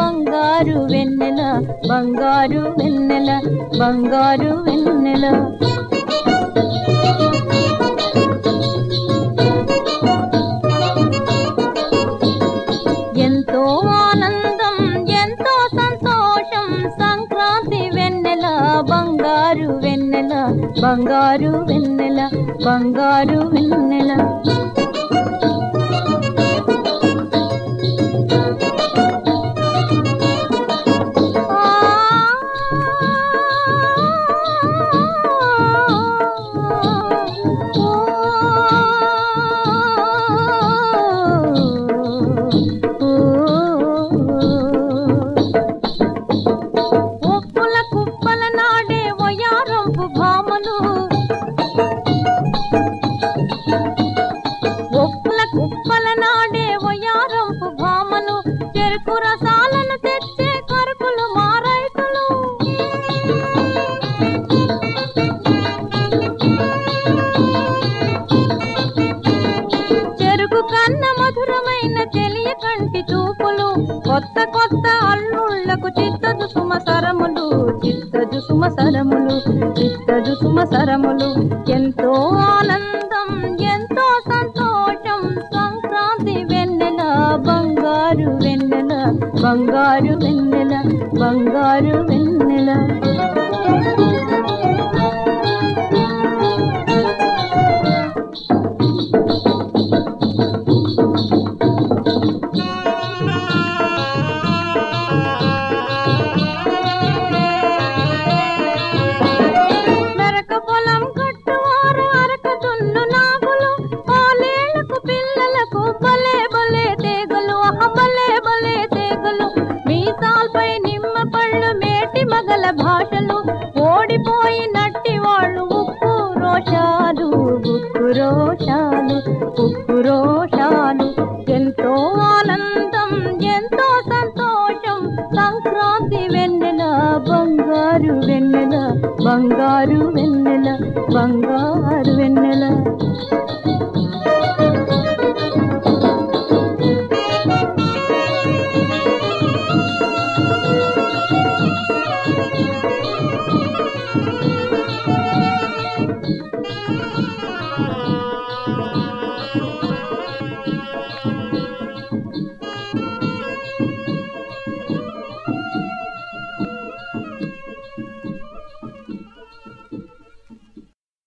బంగారు వెన్నెల బంగారు వెన్నెల బంగారు వెన్నెల ఎంతో ఆనందం ఎంతో సంతోషం సంక్రాంతి వెన్నెల బంగారు వెన్నెల బంగారు వెన్నెల బంగారు వెన్నెల కుప్పల నాడే వయారంపు భామను చెరుకు రసాలను తెచ్చే కరుకులు మారైతులు చెరుకు కన్న మధురమైన తెలియ కంటి చూపులు కొత్త కొత్త అల్లుళ్లకు చిత్తదు సుమసరములు చిత్తదు సుమసరములు చిత్తదు సుమసరములు ఎంతో ఆనందం ఎంతో సంతోషం సంక్రాంతి వెన్నెల బంగారు వెన్నెల బంగారు వెన్నెల బంగారు వెన్నెల భాషలు ఓడిపోయినట్టి వాళ్ళు ఉప్పు రోషాలు ఉప్పు రోషాలు ఉప్పు రోషాలు ఎంతో ఆనందం ఎంతో సంతోషం సంక్రాంతి